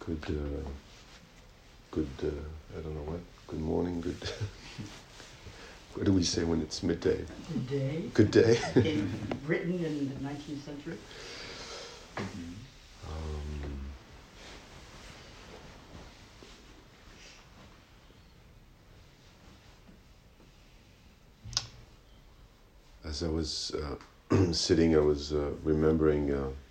I don't know what, good morning, good, what do we say when it's midday? Good day. Good day. Written in the 19th century. As I was sitting, I was remembering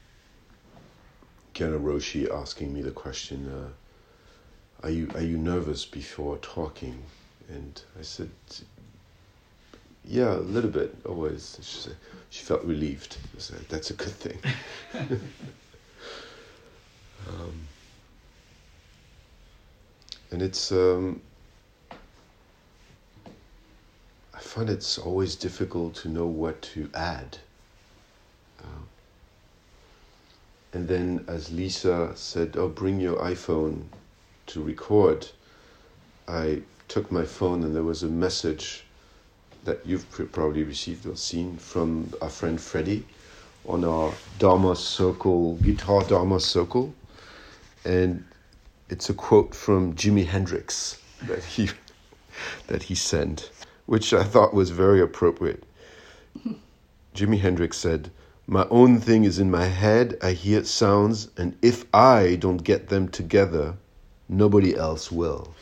Kyana Roshi asking me the question, are you nervous before talking? And I said, yeah, a little bit, always. She felt relieved. I said, that's a good thing. And it's, I find it's always difficult to know what to add. And then as Lisa said, oh, bring your iPhone to record, I took my phone and there was a message that you've probably received or seen from our friend Freddie on our Dharma Circle, Guitar Dharma Circle. And it's a quote from Jimi Hendrix that he sent, which I thought was very appropriate. Jimi Hendrix said, "My own thing is in my head, I hear sounds, and if I don't get them together, nobody else will."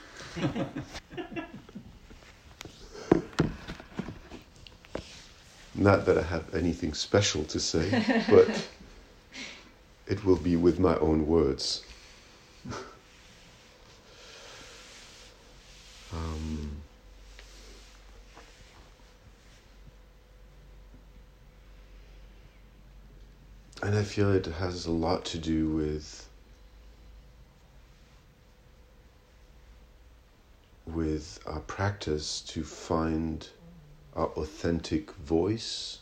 Not that I have anything special to say, but it will be with my own words. And I feel it has a lot to do with our practice to find our authentic voice,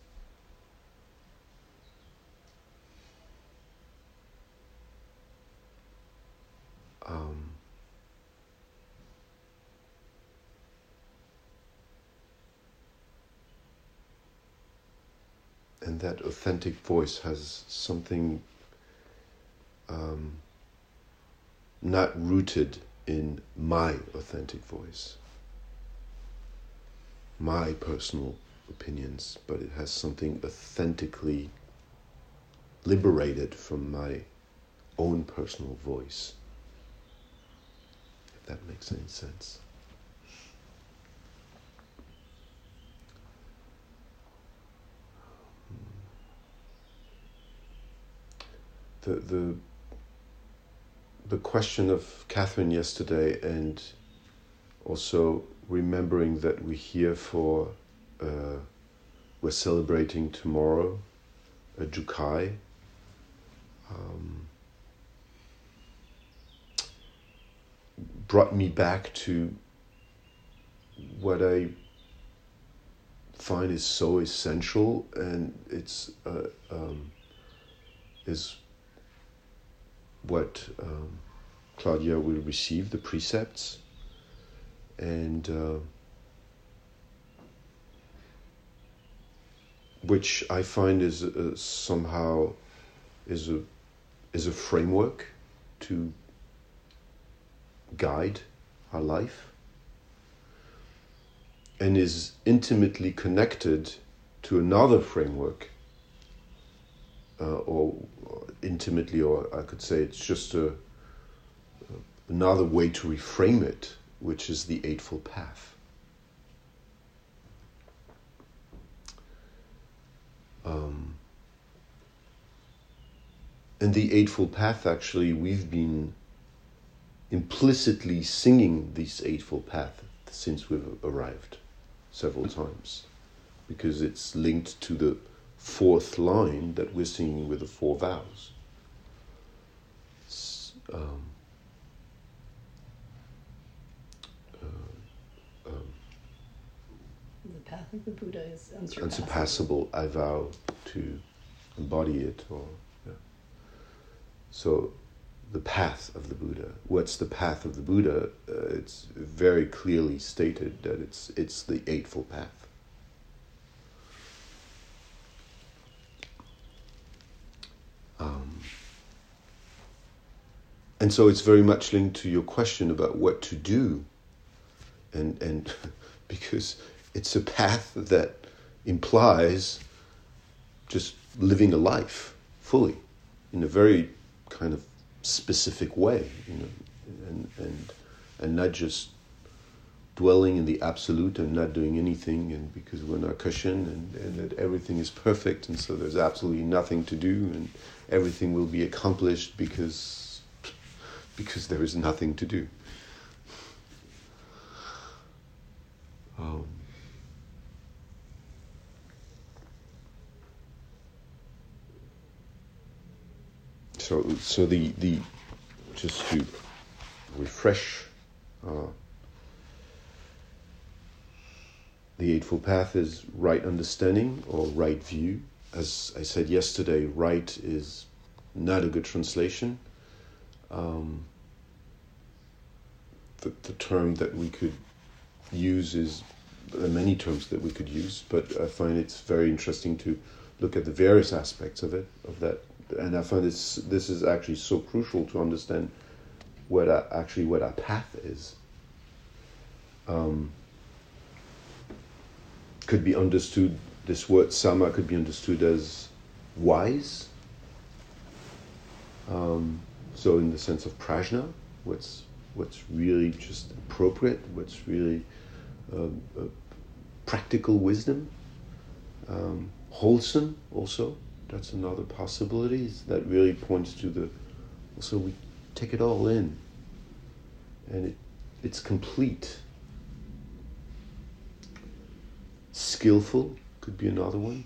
and that authentic voice has something not rooted in my authentic voice, my personal opinions, but it has something authentically liberated from my own personal voice, if that makes any sense. The question of Catherine yesterday, and also remembering that we're here we're celebrating tomorrow a Jukai, brought me back to what I find is so essential, and it's is what Claudia will receive, the precepts, and which I find is somehow is a framework to guide our life, and is intimately connected to another framework, or intimately, or I could say it's just another way to reframe it, which is the Eightfold Path. And the Eightfold Path, actually, we've been implicitly singing this Eightfold Path since we've arrived several times, because it's linked to the fourth line that we're singing with the four vows. The path of the Buddha is unsurpassable. Unsurpassable, I vow to embody it. So the path of the Buddha. What's the path of the Buddha? It's very clearly stated that it's the Eightfold Path. And so it's very much linked to your question about what to do. And because it's a path that implies just living a life fully in a very kind of specific way, and not just dwelling in the absolute and not doing anything, and because we're not cushioned and that everything is perfect and so there's absolutely nothing to do and everything will be accomplished because there is nothing to do. So the just to refresh, the Eightfold Path is right understanding or right view. As I said yesterday, right is not a good translation. The term that we could use is many terms that we could use, but I find it's very interesting to look at the various aspects of that, and I find this is actually so crucial to understand what our path is. Could be understood, this word sama could be understood as wise. So in the sense of prajna, what's really just appropriate, what's really practical wisdom. Wholesome also, that's another possibility, that really points to so we take it all in and it's complete. Skillful could be another one.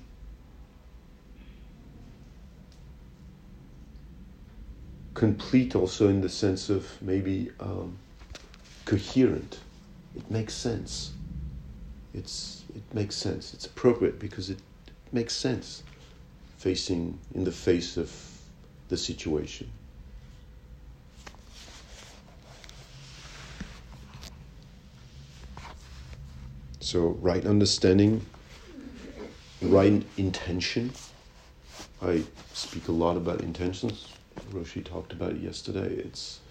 Complete also in the sense of maybe coherent. It makes sense. It makes sense. It's appropriate because it makes sense in the face of the situation. So right understanding, right intention. I speak a lot about intentions. Roshi talked about it yesterday.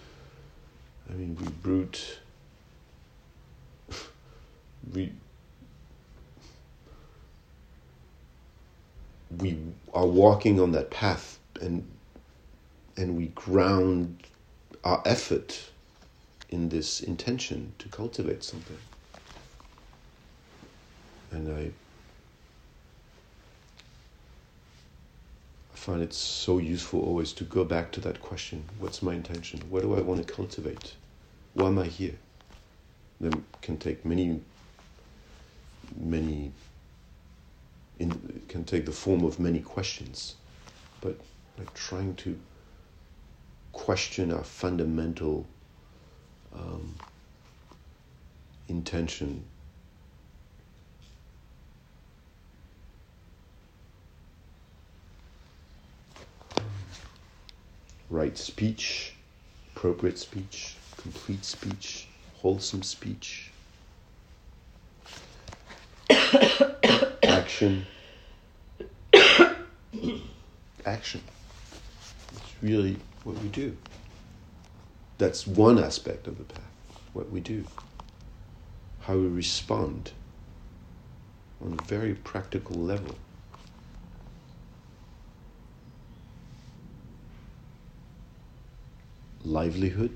We are walking on that path and we ground our effort in this intention to cultivate something. And I find it so useful always to go back to that question. What's my intention? What do I want to cultivate? Why am I here? That can take it can take the form of many questions, but like trying to question our fundamental intention. Right speech, appropriate speech, complete speech, wholesome speech. Action. Action. It's really what we do. That's one aspect of the path, what we do. How we respond on a very practical level. Livelihood.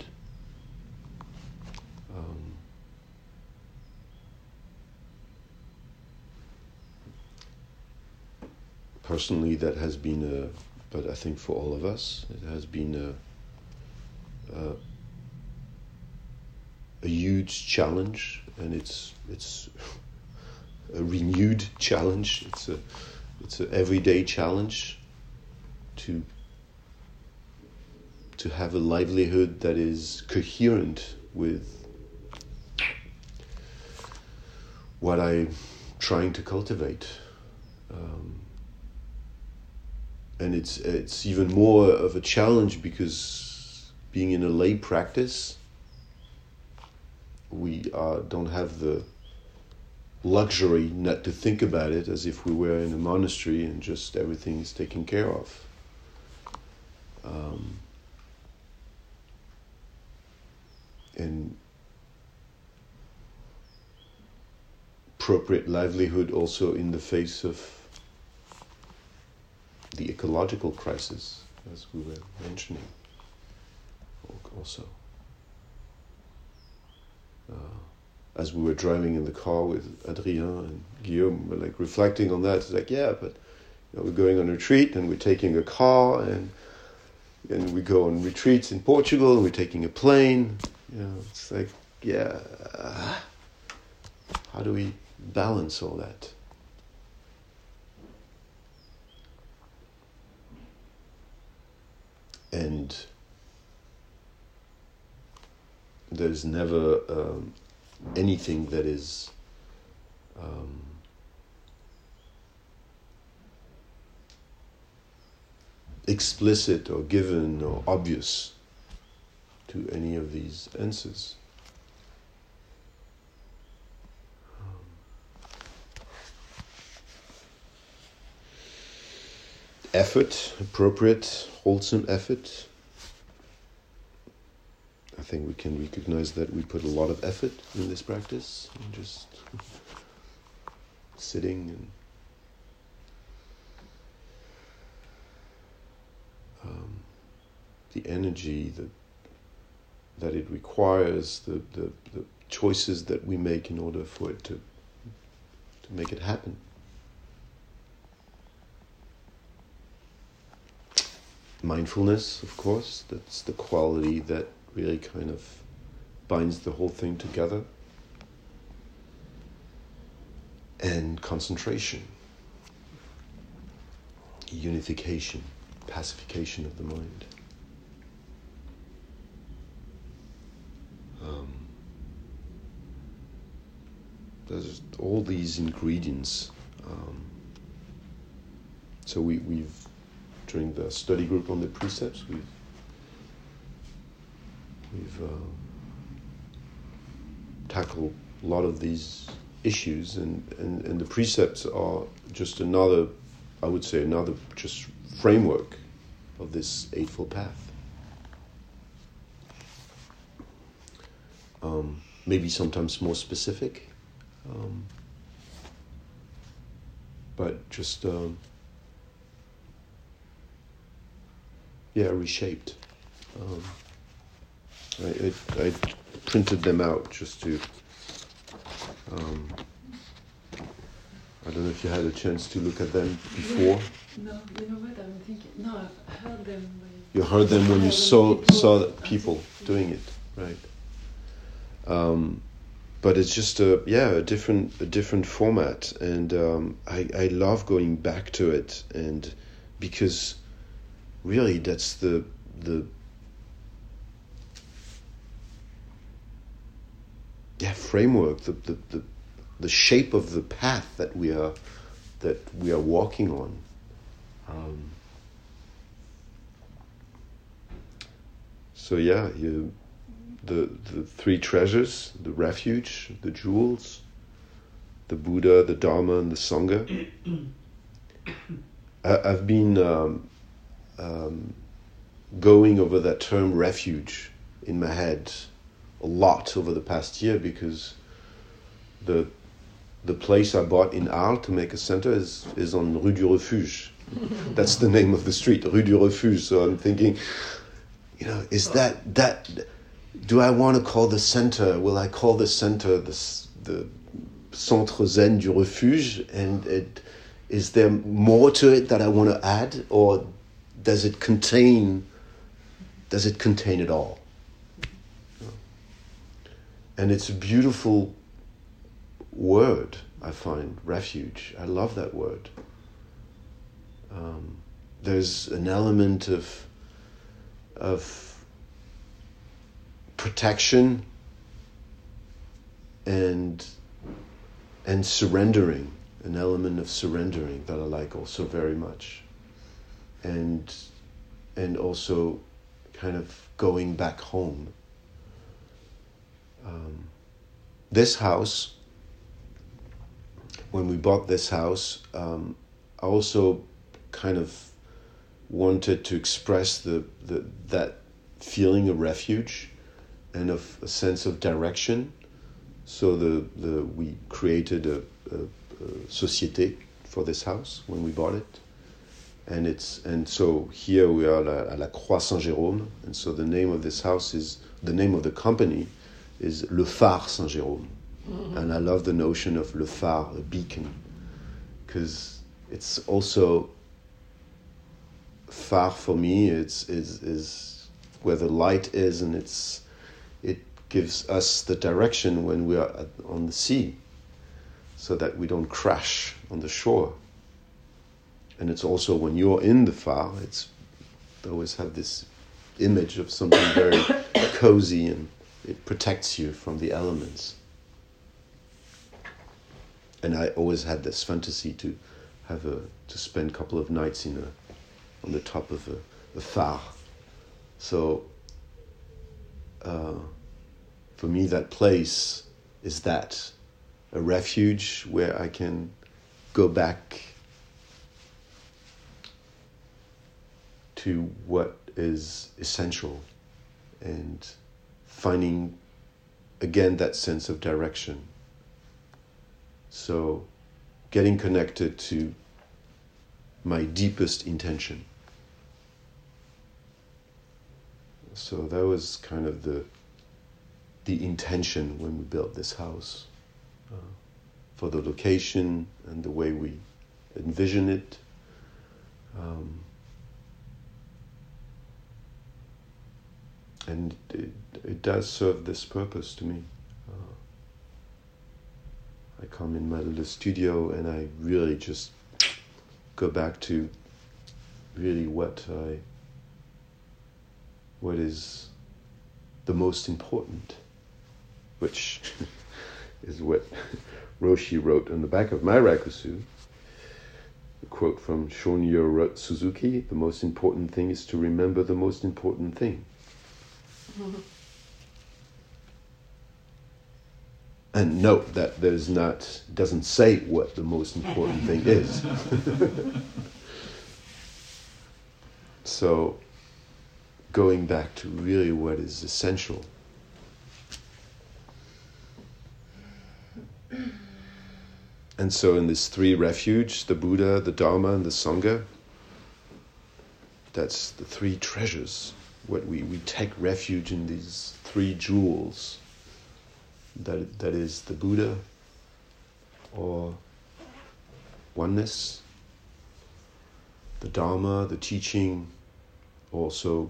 Personally, that has been but I think for all of us, it has been a huge challenge, and it's a renewed challenge. It's an everyday challenge to have a livelihood that is coherent with what I'm trying to cultivate. And it's even more of a challenge because being in a lay practice, we don't have the luxury not to think about it as if we were in a monastery and just everything is taken care of. and appropriate livelihood also in the face of the ecological crisis, as we were mentioning also. As we were driving in the car with Adrien and Guillaume, we're like reflecting on that. It's like, yeah, but we're going on retreat and we're taking a car and we go on retreats in Portugal and we're taking a plane. It's like, yeah, how do we balance all that? And there's never anything that is explicit or given or obvious to any of these answers. Effort, appropriate, wholesome effort. I think we can recognize that we put a lot of effort in this practice, and just sitting and the energy that it requires, the choices that we make in order for it to make it happen. Mindfulness, of course, that's the quality that really kind of binds the whole thing together. And concentration, unification, pacification of the mind. There's all these ingredients. So we've during the study group on the precepts, we've tackled a lot of these issues, and the precepts are just another, I would say, another just framework of this Eightfold Path. Maybe sometimes more specific, but just reshaped. I printed them out just to. I don't know if you had a chance to look at them before. No, you know what I'm thinking? No, I've heard them. You heard them when you saw people doing it, right? But it's just a different format, and I love going back to it, and because really that's the framework, the shape of the path that we are walking on. The three treasures, the refuge, the jewels, the Buddha, the Dharma, and the Sangha. I've been going over that term refuge in my head a lot over the past year, because the place I bought in Arles to make a center is on Rue du Refuge. That's the name of the street, Rue du Refuge. So I'm thinking, is that do I want to call the center? Will I call the center the Centre Zen du Refuge? And is there more to it that I want to add, or does it contain it all? And it's a beautiful word, I find, refuge. I love that word. There's an element of protection and surrendering, an element of surrendering that I like also very much, and also kind of going back home. This house, when we bought this house, I also kind of wanted to express that feeling of refuge, and of a sense of direction. So we created a société for this house when we bought it, and so here we are à la Croix Saint-Jérôme, and so the name of this house is, the name of the company is Le Phare Saint-Jérôme, and I love the notion of Le Phare, a beacon, because it's also phare for me. Is where the light is, and it gives us the direction when we are on the sea, so that we don't crash on the shore. And it's also when you're in the phare, I always have this image of something very cozy, and it protects you from the elements. And I always had this fantasy to spend a couple of nights on the top of a phare. So for me, that place is a refuge where I can go back to what is essential and finding again that sense of direction. So getting connected to my deepest intention. So that was kind of the intention when we built this house, for the location and the way we envision it. And it does serve this purpose to me. I come in my little studio and I really just go back to really what is the most important, which is what Roshi wrote on the back of my rakusu. A quote from Shunryu Suzuki: "The most important thing is to remember the most important thing." Mm-hmm. And note that doesn't say what the most important thing is. So, going back to really what is essential. And so in this three refuge, the Buddha, the Dharma, and the Sangha, that's the three treasures. What we take refuge in these three jewels. That is the Buddha, or oneness, the Dharma, the teaching, also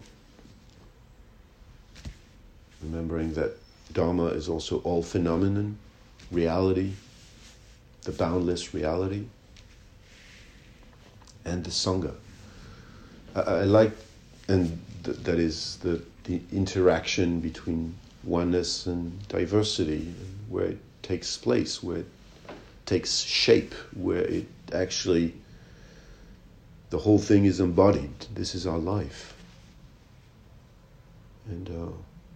remembering that Dharma is also all phenomenon, reality, the boundless reality, and the Sangha. I like, and that is the interaction between oneness and diversity, where it takes place, where it takes shape, where it actually, the whole thing is embodied. This is our life. And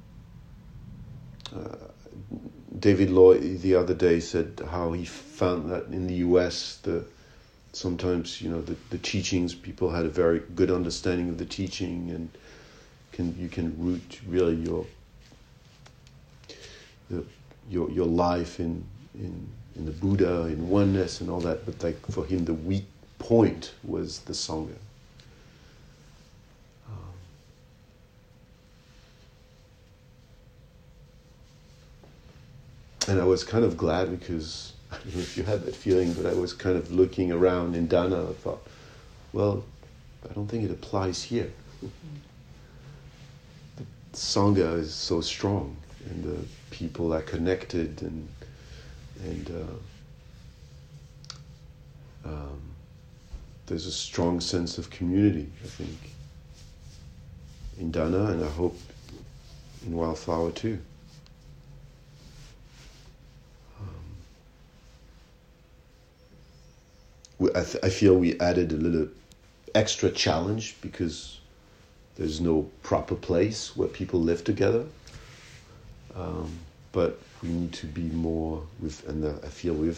David Lloyd the other day said how he found that in the US, sometimes the teachings, people had a very good understanding of the teaching, and you can root really your life in the Buddha, in oneness and all that, but like for him the weak point was the Sangha. And I was kind of glad, because I don't know if you had that feeling, but I was kind of looking around in Dana. I thought, well, I don't think it applies here. The Sangha is so strong, and the people are connected, and there's a strong sense of community, I think, in Dana, and I hope in Wildflower too. I feel we added a little extra challenge, because there's no proper place where people live together. But we need to be more with, and I feel we're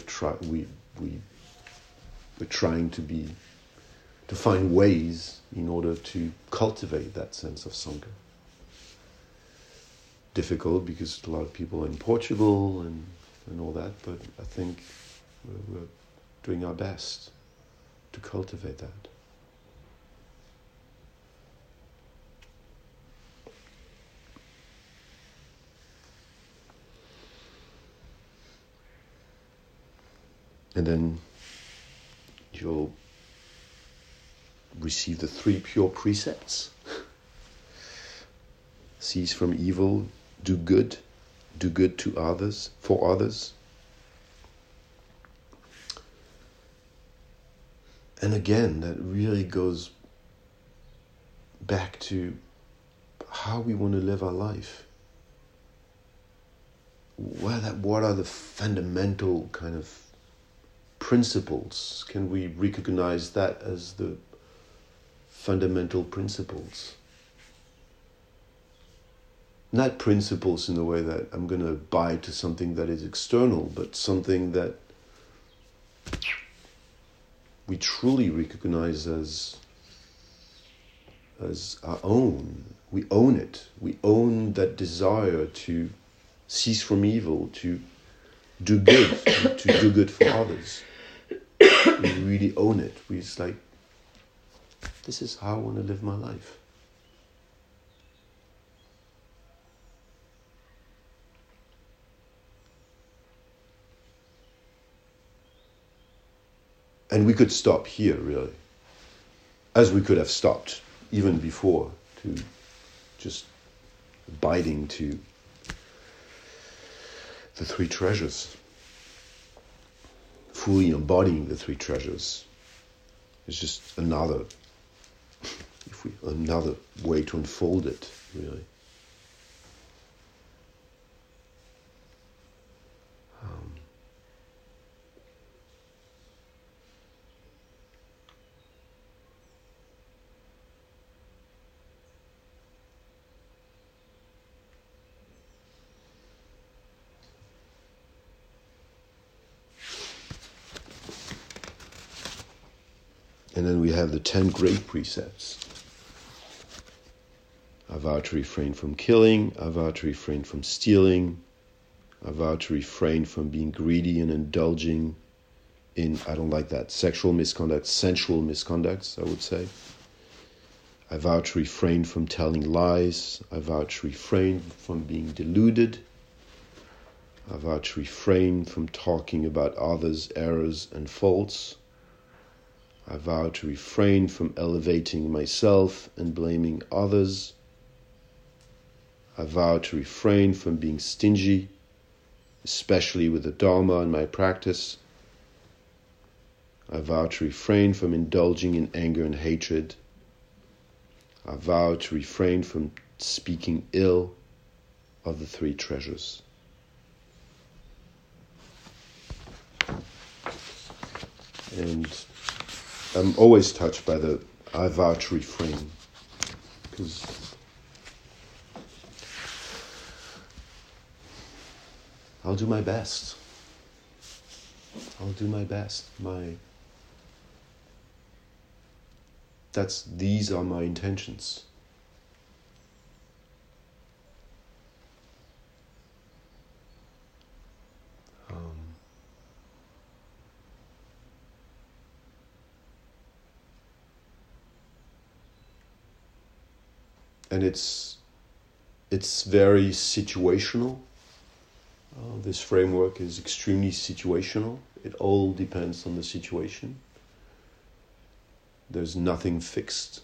trying to find ways in order to cultivate that sense of Sangha. difficult because a lot of people are in Portugal and all that, but I think we're doing our best to cultivate that. And then you'll receive the 3 pure precepts. Cease from evil, do good to others, for others. And again, that really goes back to how we want to live our life. What are the fundamental kind of principles? Can we recognize that as the fundamental principles? Not principles in the way that I'm going to abide to something that is external, but something that we truly recognize as our own. We own it. We own that desire to cease from evil, to do good, to do good for others. We really own it. We're just like, this is how I want to live my life. And we could stop here, really. As we could have stopped even before, to just abiding to the 3 treasures. Fully embodying the 3 treasures. It's just another way to unfold it, really. And then we have the 10 great precepts. I vow to refrain from killing. I vow to refrain from stealing. I vow to refrain from being greedy and indulging in, I don't like that, sexual misconduct, sensual misconducts, I would say. I vow to refrain from telling lies. I vow to refrain from being deluded. I vow to refrain from talking about others' errors and faults. I vow to refrain from elevating myself and blaming others. I vow to refrain from being stingy, especially with the Dharma in my practice. I vow to refrain from indulging in anger and hatred. I vow to refrain from speaking ill of the 3 treasures. And I'm always touched by the I vow to refrain, because I'll do my best. I'll do my best. These are my intentions. And it's very situational. This framework is extremely situational. It all depends on the situation. There's nothing fixed.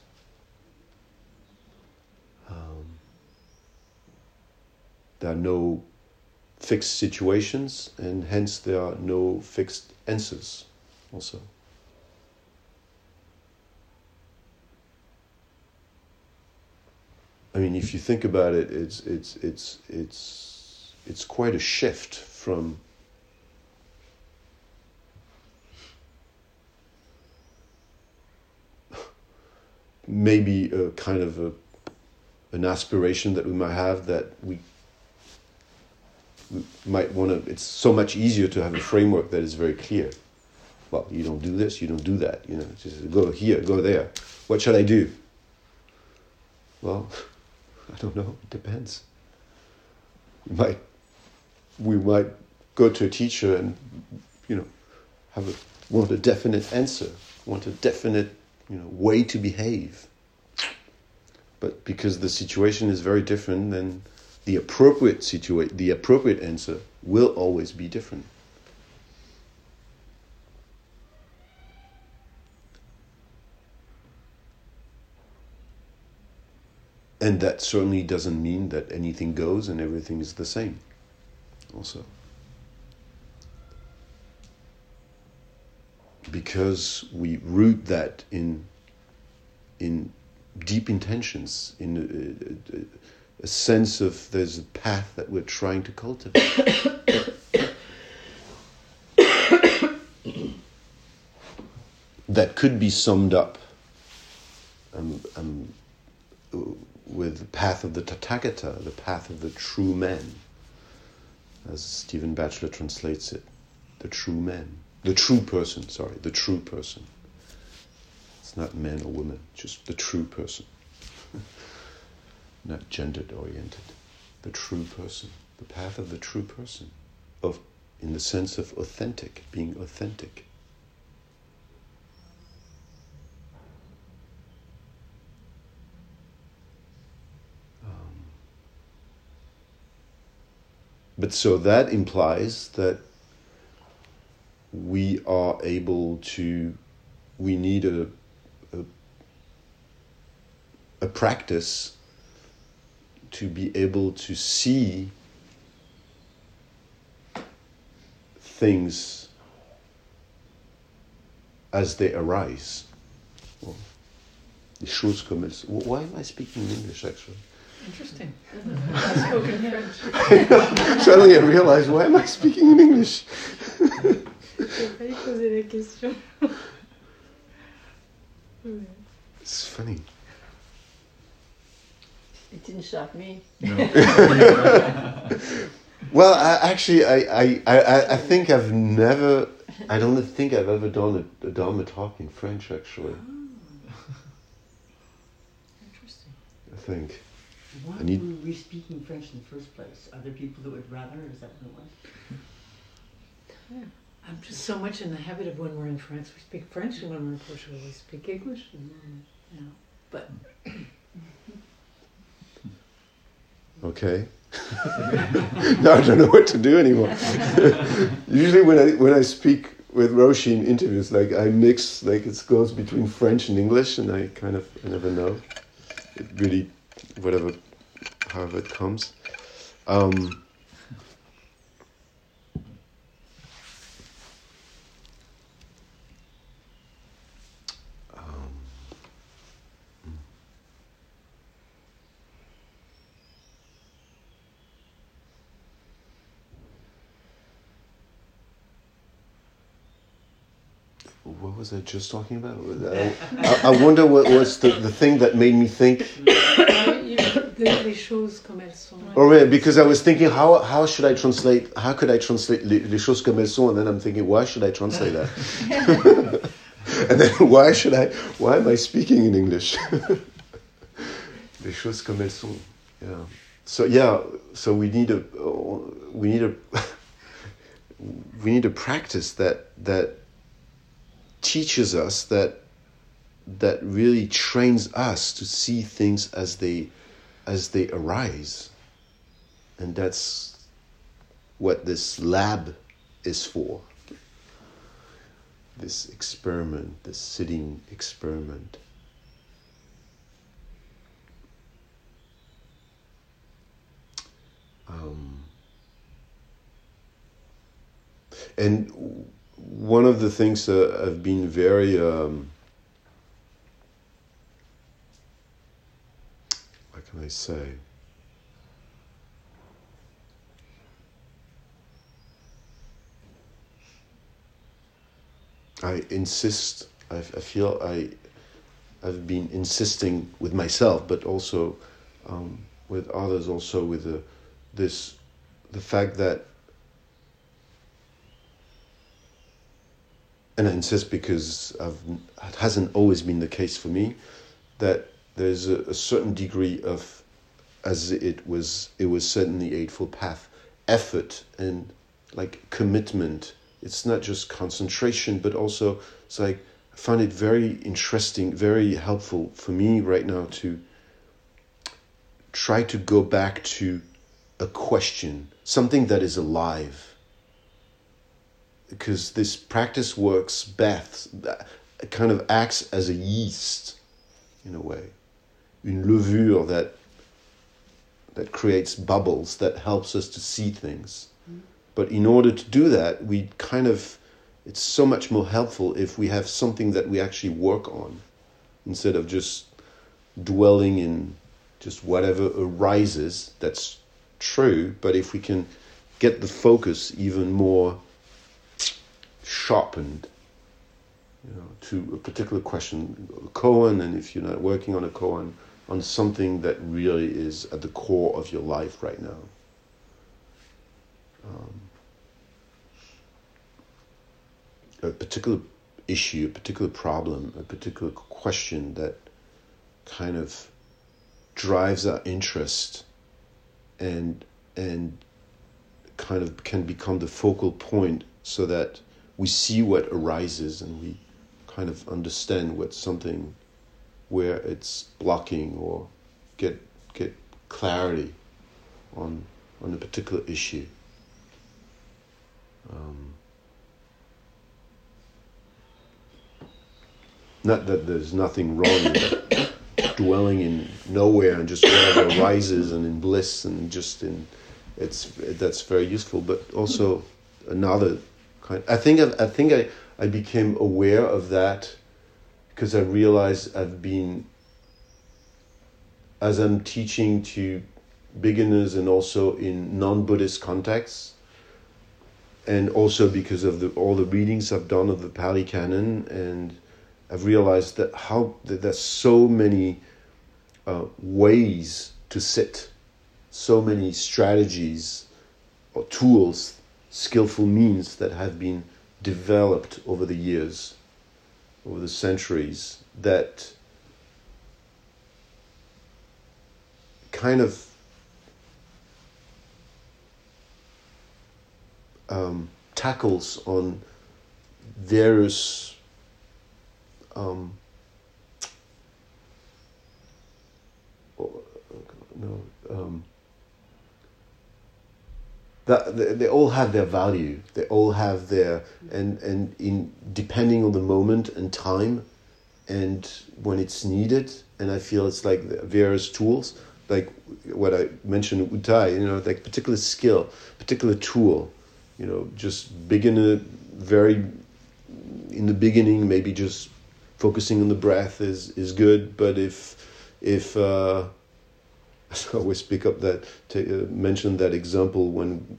There are no fixed situations, and hence there are no fixed answers also. I mean, if you think about it, it's quite a shift from maybe a kind of an aspiration that we might have, that we might want to. It's so much easier to have a framework that is very clear. Well, you don't do this, you don't do that. Just go here, go there. What should I do? Well, I don't know. It depends. we might go to a teacher and, want a definite answer, want a definite, way to behave. But because the situation is very different, then the appropriate answer will always be different. And that certainly doesn't mean that anything goes and everything is the same. Also. Because we root that in deep intentions, in a sense of there's a path that we're trying to cultivate. That could be summed up with the path of the Tathagata, the path of the true man, as Stephen Batchelor translates it, the true man. The true person, the true person. It's not man or woman, just the true person. Not gendered oriented. The true person. The path of the true person. In the sense of authentic, being authentic. But so that implies that we need a practice to be able to see things as they arise. Well, les choses comme elles. Why am I speaking in English, actually? Interesting. I've spoken French. Suddenly I realized, why am I speaking in English? J'ai failli poser la question. It's funny. It didn't shock me. No. Well, I think I don't think I've ever done a Dharma talk in French, actually. Interesting. I think. Why were we speaking French in the first place? Are there people that would rather, or is that what it was? Yeah. I'm just so much in the habit of when we're in France, we speak French, and when we're in Portugal, we speak English. Yeah. But Okay. Now I don't know what to do anymore. Usually when I speak with Roshi in interviews, like I mix, like it goes between French and English, and I never know. It really, however it comes. What was I just talking about? I wonder what was the thing that made me think. Les choses comme elles sont. Oh yeah, because I was thinking how should I translate? How could I translate les choses comme elles sont? And then I'm thinking, why should I translate that? And then why am I speaking in English? Les choses comme elles sont. Yeah. So we need a practice that teaches us, that really trains us to see things as they arise. And that's what this lab is for. This experiment, this sitting experiment. And one of the things I've been very what can I say? I insist. I feel I've been insisting with myself, but also with others. Also with the fact that. And I insist because it hasn't always been the case for me, that there's a certain degree of as it was said in the Eightfold Path, effort and like commitment. It's not just concentration, but also it's like I find it very interesting, very helpful for me right now to try to go back to a question, something that is alive. Because this practice works best, it kind of acts as a yeast in a way, une levure that creates bubbles, that helps us to see things. But in order to do that, it's so much more helpful if we have something that we actually work on, instead of just dwelling in just whatever arises. That's true, but if we can get the focus even more sharpened, to a particular question, a koan, and if you're not working on a koan, on something that really is at the core of your life right now. A particular issue, a particular problem, a particular question that kind of drives our interest and kind of can become the focal point, so that we see what arises and we kind of understand what's something where it's blocking, or get clarity on a particular issue. Not that there's nothing wrong with dwelling in nowhere and just whatever arises and in bliss and just in that's very useful, but also another kind. I think I became aware of that because I realized as I'm teaching to beginners and also in non-Buddhist contexts, and also because of all the readings I've done of the Pali Canon, and I've realized that there's so many ways to sit, so many strategies or tools, skillful means that have been developed over the years, over the centuries, that kind of tackles on various that they all have their value. They all have their and in depending on the moment and time, and when it's needed. And I feel it's like the various tools, like what I mentioned, Utai. Like particular skill, particular tool. Just beginner, very in the beginning, maybe just focusing on the breath is good. But if I always pick up that mention that example when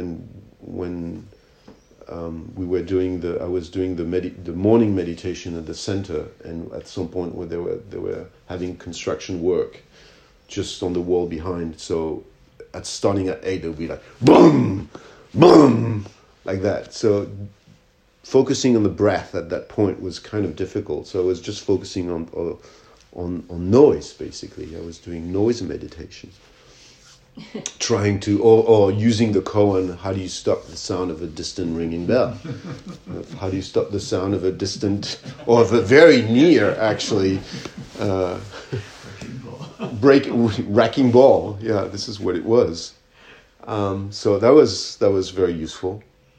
we were doing I was doing the morning meditation at the center, and at some point where they were having construction work just on the wall behind. So starting at 8, it would be like boom, boom, like that. So focusing on the breath at that point was kind of difficult. So I was just focusing on noise, basically. I was doing noise meditation. Trying to, or using the koan, how do you stop the sound of a distant ringing bell? How do you stop the sound of a distant, or of a very near, actually, racking ball? Yeah, this is what it was. So that was very useful.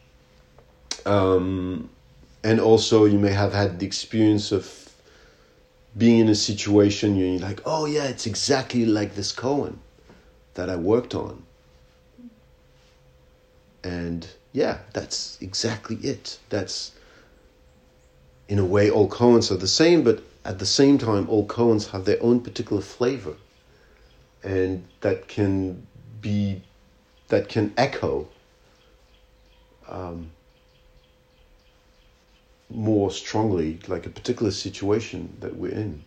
And also you may have had the experience of being in a situation you're like, oh yeah, it's exactly like this koan that I worked on. And yeah, that's exactly it. That's, in a way, all koans are the same, but at the same time, all koans have their own particular flavor. And that can echo more strongly, like a particular situation that we're in.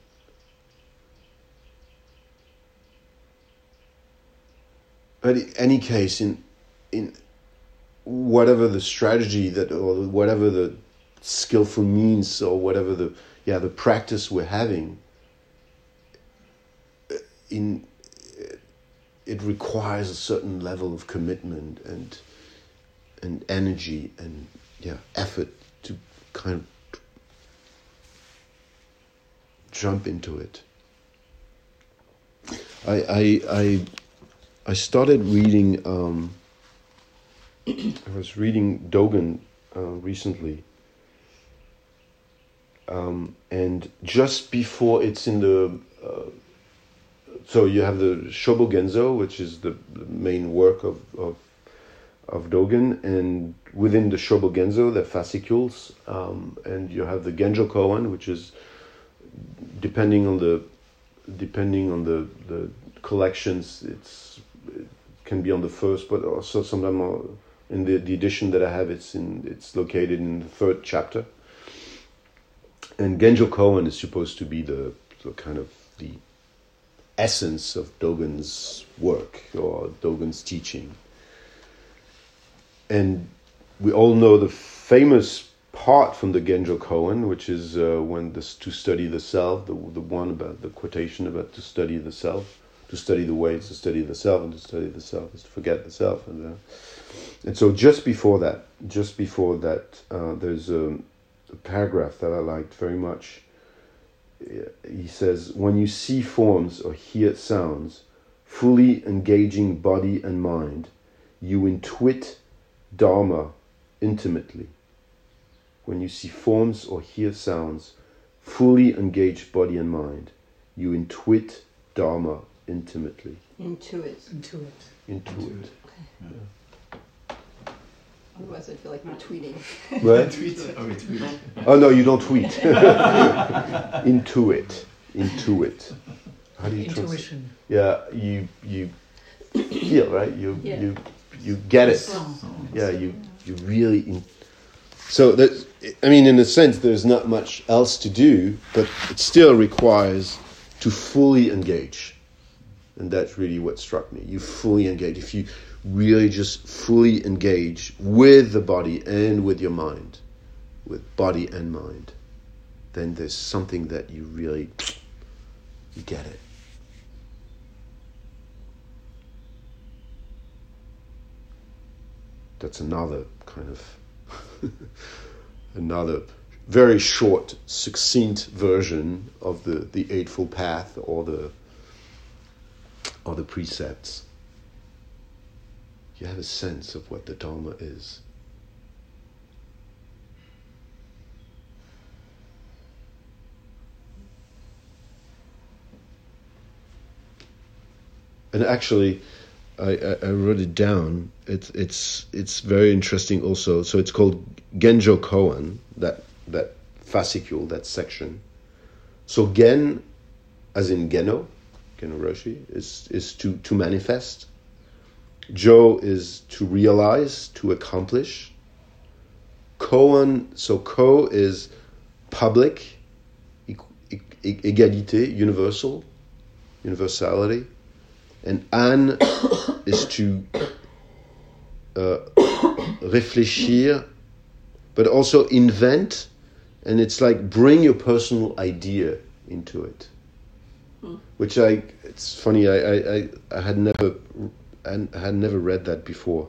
But in any case, in whatever the strategy or whatever the skillful means, or whatever the practice we're having, it requires a certain level of commitment and energy and effort to kind of jump into it. I started reading. I was reading Dogen recently, and just before it's in the. So you have the Shobogenzo, which is the main work of Dogen, and within the Shobogenzo, there are fascicles, and you have the Genjo Koan, which is depending on the collections, it can be on the first, but also sometimes in the edition that I have, it's located in the third chapter. And Genjo Koan is supposed to be the kind of the essence of Dogen's work or Dogen's teaching. And we all know the famous part from the Genjo Koan, which is to study the self, the one about the quotation about to study the self, to study the way to study the self, and to study the self is to forget the self. And so just before that, there's a paragraph that I liked very much. He says, when you see forms or hear sounds, fully engaging body and mind, you intuit Dharma intimately. When you see forms or hear sounds, fully engage body and mind, you intuit Dharma intimately. Intuit. Okay. Yeah. Otherwise, I feel like we're tweeting. What? Tweet. Oh, we tweet. Oh no, you don't tweet. Intuit. How do you Intuition. Yeah, you feel, right? You get it. Yeah, you really. So that, I mean, in a sense, there's not much else to do, but it still requires to fully engage, and that's really what struck me. You fully engage. If you really just fully engage with the body and with your mind, with body and mind, then there's something that you really, you get it. That's another kind of, another very short, succinct version of the Eightfold Path or the precepts. You have a sense of what the Dharma is. And actually, I wrote it down. It's very interesting also. So it's called Genjo Koan, that fascicule, that section. So Gen, as in Geno Roshi, is to manifest. Jo is to realize, to accomplish. Koan, so Ko is public, égalité, universality. And An is to réfléchir, but also invent, and it's like bring your personal idea into it. Which it's funny, I had never read that before.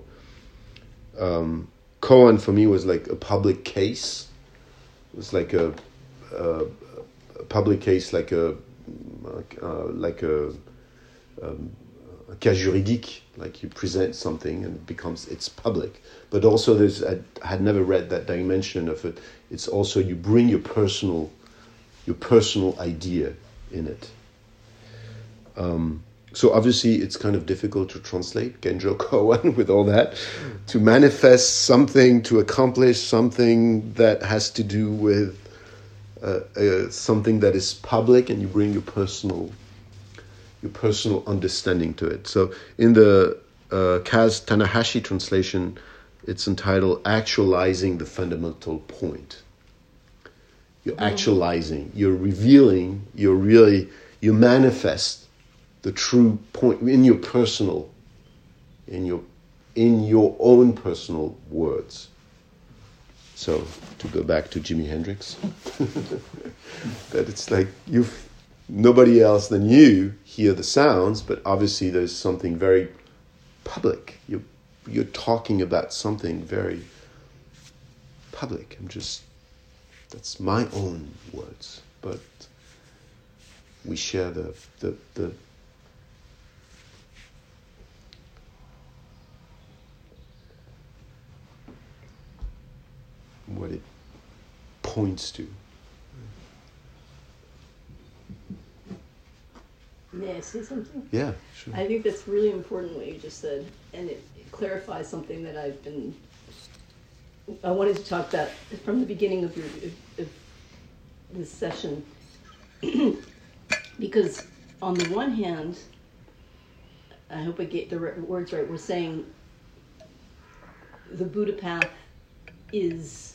Koan for me was like a public case. It was like a public case, like a cas juridique, like you present something and it's public. But also I had never read that dimension of it. It's also you bring your personal idea in it. So obviously it's kind of difficult to translate Genjo Koan with all that, to manifest something, to accomplish something that has to do with something that is public, and you bring your personal understanding to it. So in the Kaz Tanahashi translation, it's entitled Actualizing the Fundamental Point. You're actualizing, you're revealing, you manifest the true point in your own personal words. So to go back to Jimi Hendrix, that it's like you nobody else than you hear the sounds, but obviously there's something very public. You're talking about something very public. That's my own words, but we share the what it points to. May I say something? Yeah, sure. I think that's really important what you just said, and it clarifies something that I wanted to talk about from the beginning of this session. Because on the one hand, I hope I get the words right, we're saying the Buddha path is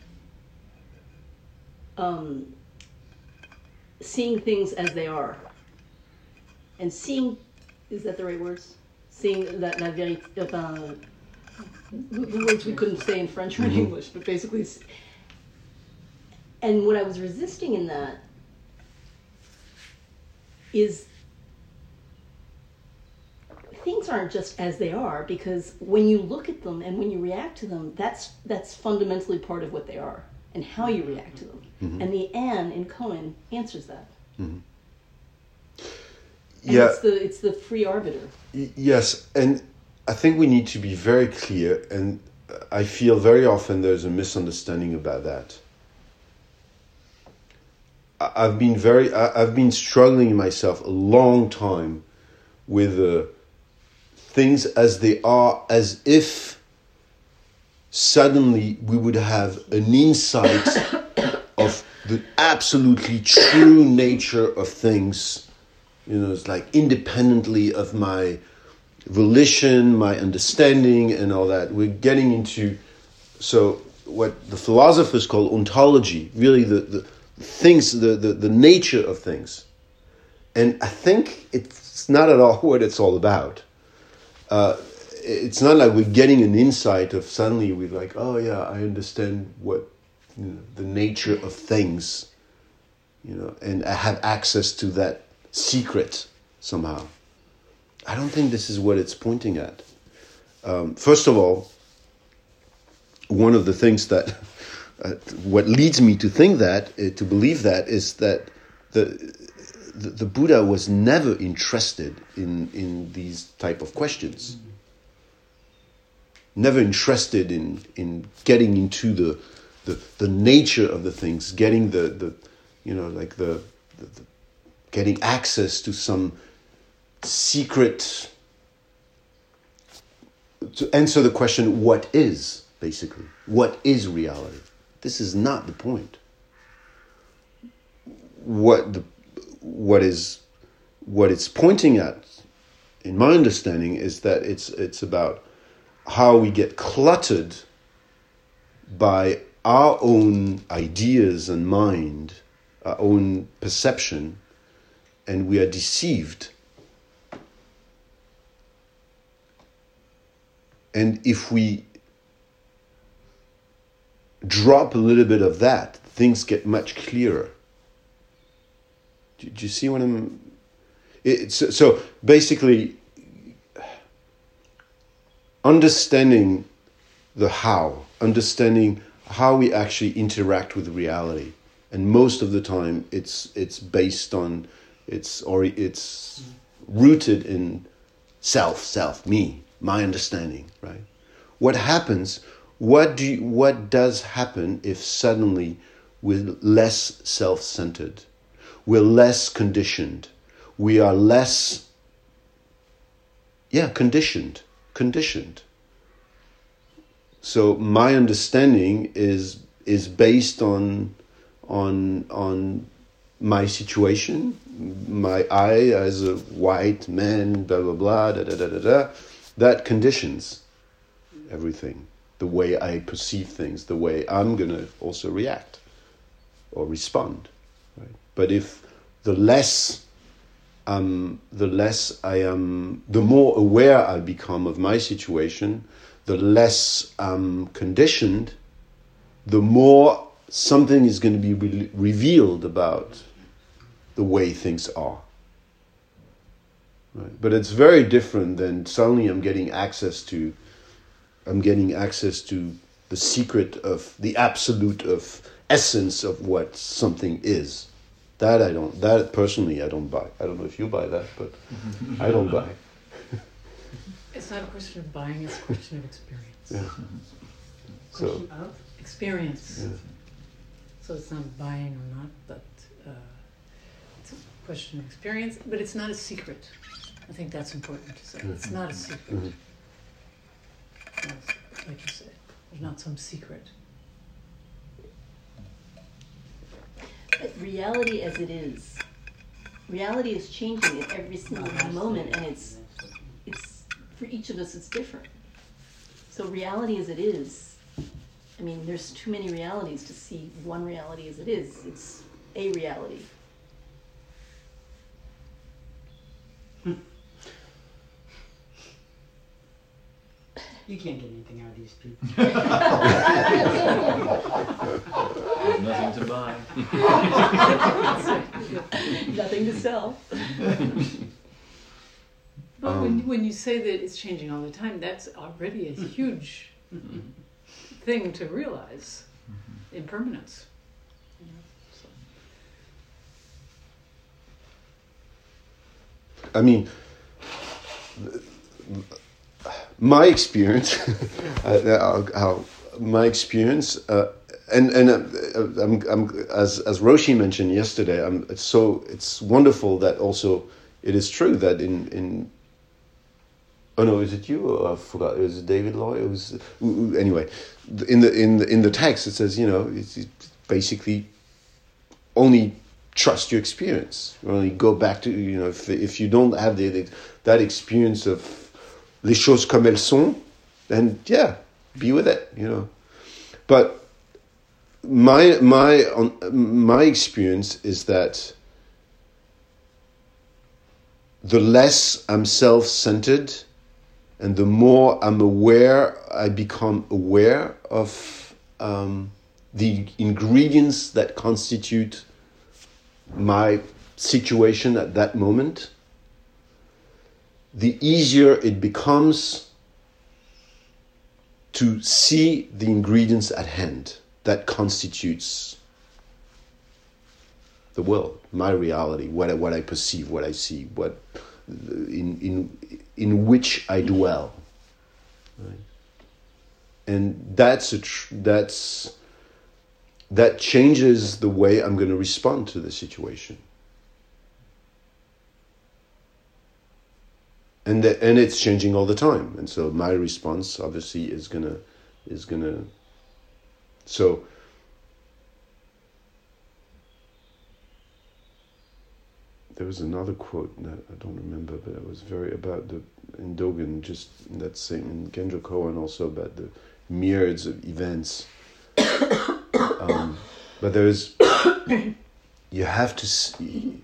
seeing things as they are. And seeing, is that the right words? Seeing la vérité, the words we couldn't say in French or in English, but basically, and what I was resisting in that is things aren't just as they are, because when you look at them and when you react to them, that's fundamentally part of what they are and how you react to them. Mm-hmm. And the "and" in Koan answers that. Mm-hmm. And yeah, it's the free arbiter. Yes, and I think we need to be very clear, and I feel very often there's a misunderstanding about that. I've been struggling myself a long time with things as they are, as if suddenly we would have an insight of the absolutely true nature of things. It's like independently of my volition, my understanding, and all that. We're getting into what the philosophers call ontology, really the things, the nature of things. And I think it's not at all what it's all about. It's not like we're getting an insight of suddenly we're like, oh yeah, I understand what the nature of things, and I have access to that secret somehow. I don't think this is what it's pointing at. First of all, one of the things that what leads me to think that, to believe that, is that the Buddha was never interested in these type of questions. Never interested in getting into the nature of the things, getting getting access to some secret, to answer the question, what is, basically? What is reality? This is not the point. What it's pointing at, in my understanding, is that it's about how we get cluttered by our own ideas and mind, our own perception, and we are deceived. And if we drop a little bit of that, things get much clearer. Do you see what I'm... So basically, understanding the how, understanding how we actually interact with reality. And most of the time, it's based on... It's rooted in self, me, my understanding, right? What happens? What does happen if suddenly we're less self-centered, we're less conditioned, we are less, conditioned. So my understanding is based on my situation, I as a white man, blah blah blah, that conditions everything, the way I perceive things, the way I'm gonna also react or respond, right? But if the less I am, the more aware I become of my situation, the less I'm conditioned, the more something is going to be revealed about the way things are. Right? But it's very different than suddenly I'm getting access to the secret of the absolute of essence of what something is. That personally I don't buy. I don't know if you buy that, but I don't buy. It's not a question of buying, it's a question of experience. Yeah. So Question of? Experience. yeah. So it's not buying or not, but it's a question of experience. But it's not a secret. I think that's important to say. It's not a secret. Mm-hmm. Like you said, there's not some secret. But reality as it is, reality is changing at every single moment, and it's for each of us it's different. So reality as it is, I mean, there's too many realities to see one reality as it is. It's a reality. You can't get anything out of these people. There's nothing to buy. Nothing to sell. But when you say that it's changing all the time, that's already a huge thing to realize. Impermanence. You know, so. I mean, my experience, my experience, and I'm as Roshi mentioned yesterday. It's wonderful that also it is true that in oh no, is it you? Or I forgot. Was it David Lloyd? It was anyway. In the text, it says, you know, it's basically only trust your experience. Only go back to, you know, if you don't have that experience of les choses comme elles sont, then yeah, be with it, you know. But my experience is that the less I'm self-centered and the more I'm aware, I become aware of the ingredients that constitute my situation at that moment, the easier it becomes to see the ingredients at hand that constitutes the world, my reality, what I perceive, what I see, what in which I dwell, right? And that changes the way I'm going to respond to the situation. And it's changing all the time, and so my response obviously is gonna. So there was another quote that I don't remember, but it was very about in Dogen, just in that same in Genjo Koan also about the myriads of events. But there's you have to see.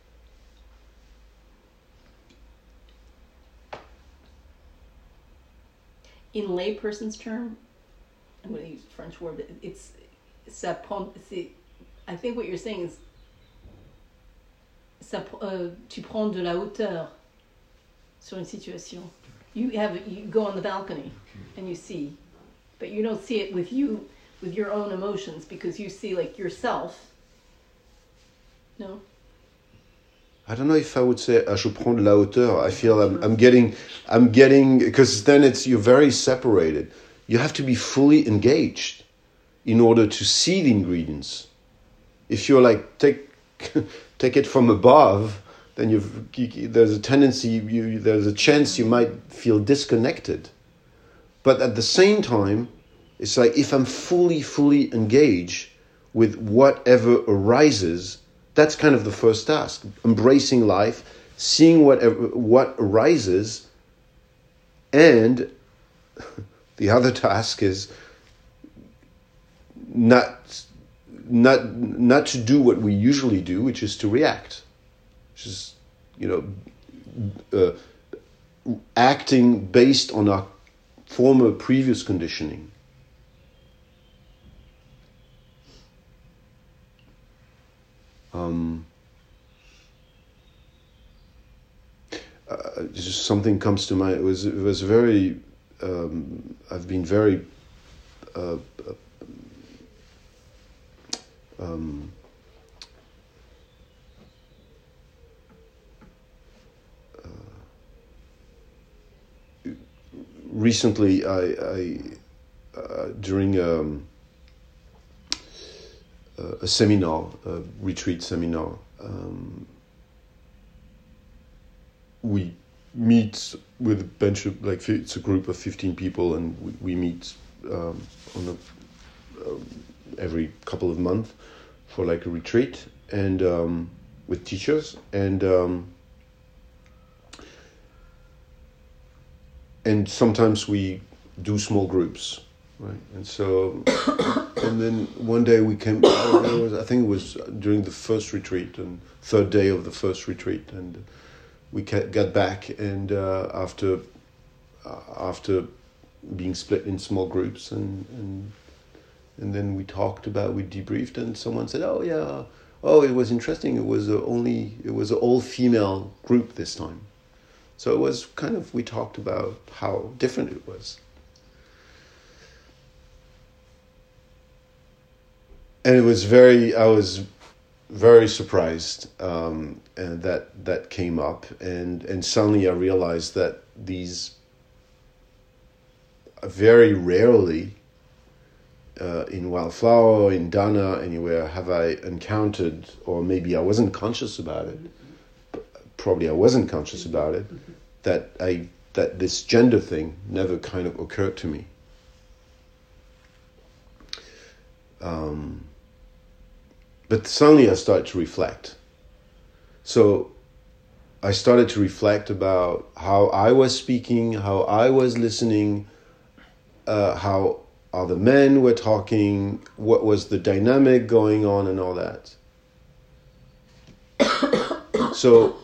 In layperson's term, I'm going to use a French word, but it's I think what you're saying is tu prends de la hauteur sur une situation. You go on the balcony and you see, but you don't see it with your own emotions because you see like yourself. No? I don't know if I would say je prends de la hauteur. I feel I'm getting because then you're very separated. You have to be fully engaged in order to see the ingredients. If you're like take it from above, then there's a tendency there's a chance you might feel disconnected. But at the same time, it's like if I'm fully engaged with whatever arises. That's kind of the first task, embracing life, seeing what arises, and the other task is not to do what we usually do, which is to react, which is, you know, acting based on our former previous conditioning. just something comes to mind. It was very. I've been very. Recently, I during a seminar, a retreat seminar, we meet with a bunch of, like, it's a group of 15 people, and we meet on every couple of months for like a retreat, and with teachers, and sometimes we do small groups, right? And so, and then one day we came. I think it was during the first retreat and third day of the first retreat, and we got back, and after being split in small groups, and then we debriefed, and someone said, "Oh yeah, it was interesting. It was an all-female group this time." So it was kind of, we talked about how different it was. And I was very surprised, and that came up, and suddenly I realized that these, very rarely in Wildflower or in Dana anywhere have I encountered, or maybe I wasn't conscious about it, probably I wasn't conscious about it, that this gender thing never kind of occurred to me. But suddenly I started to reflect. So I started to reflect about how I was speaking, how I was listening, how other men were talking, what was the dynamic going on, and all that. So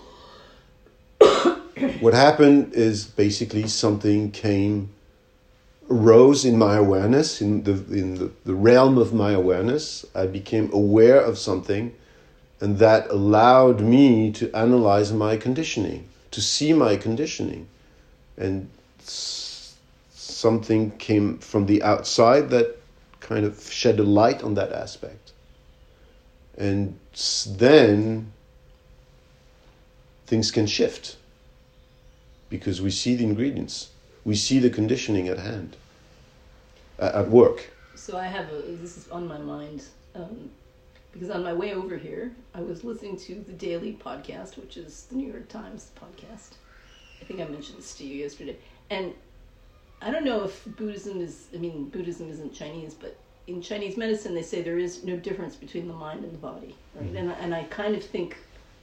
what happened is basically something rose in my awareness, in the realm of my awareness. I became aware of something, and that allowed me to analyze my conditioning, to see my conditioning. And something came from the outside that kind of shed a light on that aspect. And then things can shift, because we see the ingredients. We see the conditioning at hand, at work. So this is on my mind, because on my way over here, I was listening to the Daily Podcast, which is the New York Times podcast. I think I mentioned this to you yesterday. And I don't know if Buddhism isn't Chinese, but in Chinese medicine, they say there is no difference between the mind and the body, right? Mm-hmm. And I kind of think,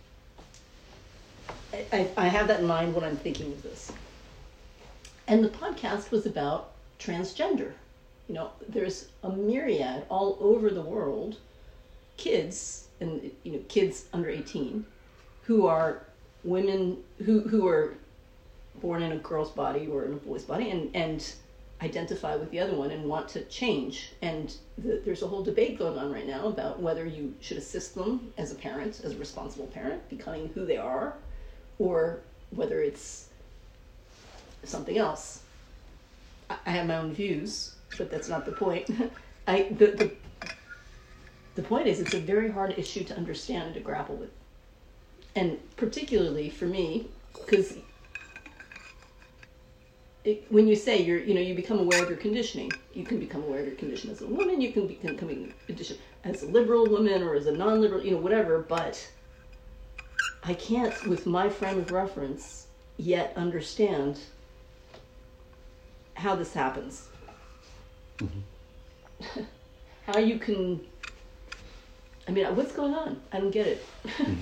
I have that in mind when I'm thinking of this. And the podcast was about transgender. You know, there's a myriad all over the world, kids, and kids under 18, who are women who are born in a girl's body or in a boy's body, and identify with the other one and want to change. And there's a whole debate going on right now about whether you should assist them as a parent, as a responsible parent, becoming who they are, or whether it's something else. I have my own views, but that's not the point. The point is, it's a very hard issue to understand and to grapple with. And particularly for me, because when you say you become aware of your conditioning, you can become aware of your condition as a woman, you can become as a liberal woman or as a non-liberal, whatever, but I can't, with my frame of reference, yet understand how this happens. Mm-hmm. How you can, what's going on? I don't get it. Mm-hmm.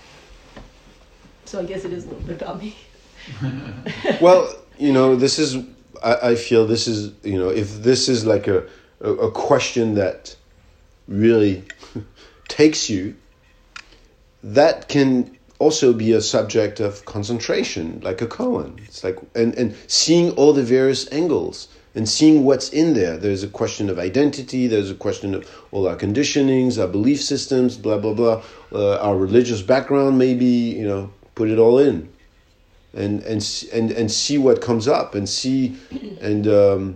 So I guess it is a little bit about me. Well, this is, I feel this is, if this is like a question that really takes you, that can also be a subject of concentration, like a koan. It's like, and seeing all the various angles and seeing what's in there. There's a question of identity, there's a question of all our conditionings, our belief systems, blah, blah, blah, our religious background, maybe, put it all in. and see what comes up, and see, and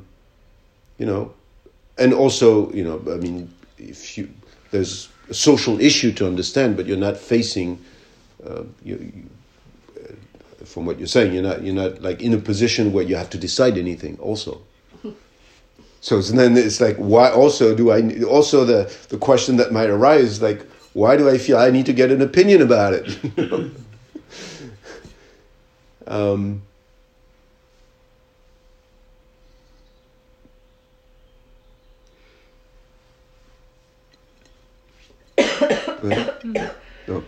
and also, I mean, there's a social issue to understand, but you're not facing, from what you're saying, you're not like in a position where you have to decide anything also. So then it's like, why also do I, also the question that might arise, like, why do I feel I need to get an opinion about it? No.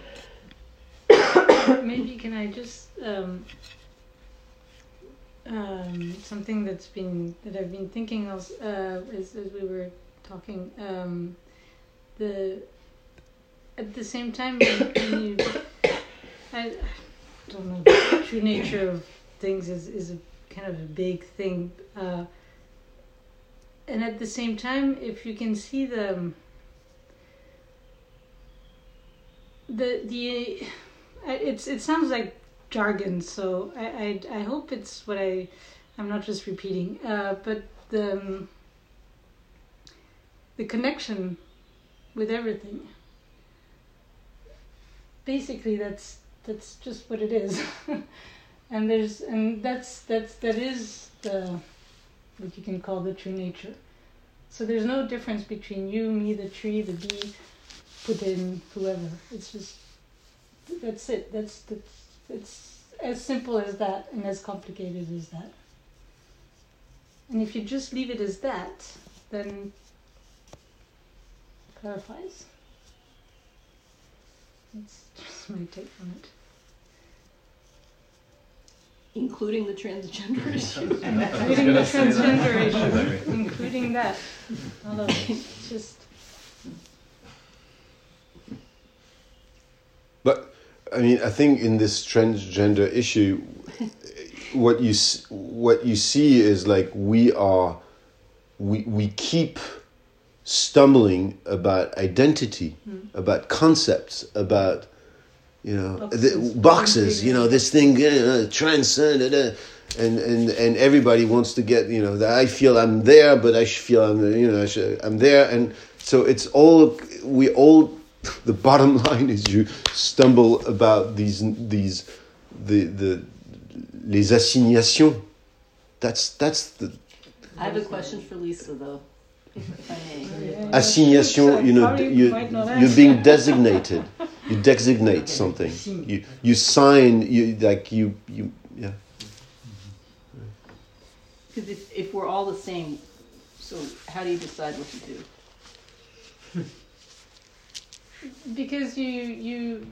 Maybe can I just something that I've been thinking of as we were talking, at the same time when you, I don't know, the true nature of things is a kind of a big thing, and at the same time, if you can see it sounds like jargon, so I hope it's what I'm not just repeating, but the connection with everything. Basically, that's just what it is, and that is what you can call the true nature. So there's no difference between you, me, the tree, the bee, Putin, whoever. It's just, that's it. It's as simple as that and as complicated as that. And if you just leave it as that, then it clarifies. That's just my take on it. Including the transgender issue. Including the transgender issue. Including that. All of it. It's just... But I mean, I think in this transgender issue, what you see is like we keep stumbling about identity, about concepts, about boxes. This thing transcend, and everybody wants to get that I feel I'm there, but I feel I'm there, and so it's all we all. The bottom line is you stumble about these les assignations. That's the. I have a question for Lisa though, if I may. Assignation, you're being designated. You designate something. You sign. Yeah. Because if we're all the same, so how do you decide what to do? Because you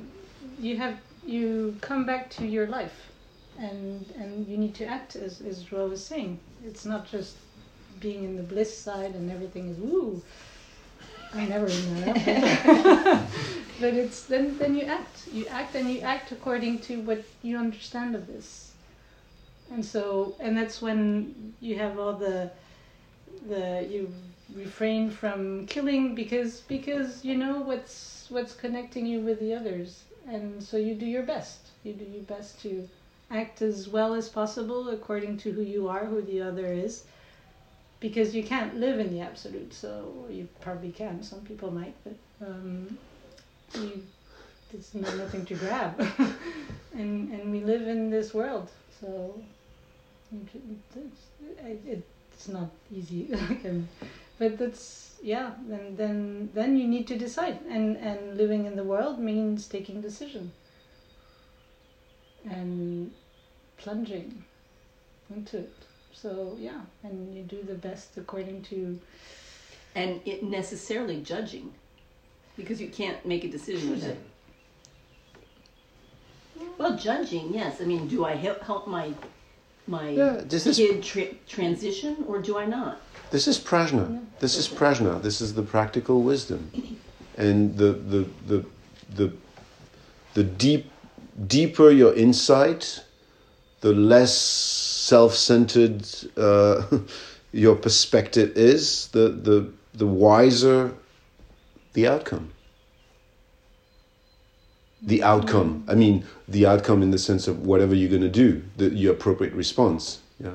come back to your life, and you need to act as Joel was saying. It's not just being in the bliss side and everything is woo. I never know that. But it's then you act. You act according to what you understand of this. And that's when you have all the you refrain from killing because you know what's connecting you with the others, and so you do your best. You do your best to act as well as possible according to who you are, who the other is, because you can't live in the absolute. So you probably can. Some people might, but there's nothing to grab, and we live in this world. So it's not easy. But that's, yeah, then you need to decide. And living in the world means taking decision. And plunging into it. So, yeah, and you do the best according to... And it necessarily judging. Because you can't make a decision with it. Well, judging, yes. I mean, do I help my kid transition, or do I not? This is prajna. Yeah. This is prajna. This is the practical wisdom, and the deeper your insight, the less self-centered your perspective is. The wiser the outcome. the outcome. I mean, the outcome in the sense of whatever you're going to do, your appropriate response. Yeah.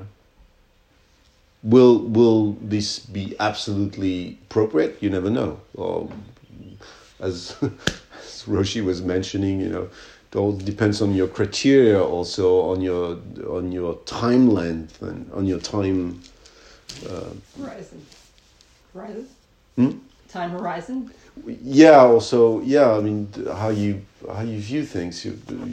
Will this be absolutely appropriate? You never know. Or as Roshi was mentioning, you know, it all depends on your criteria, also on your time length and on your time Horizon. Hmm? Time horizon. Yeah. Also, yeah. I mean, how you view things.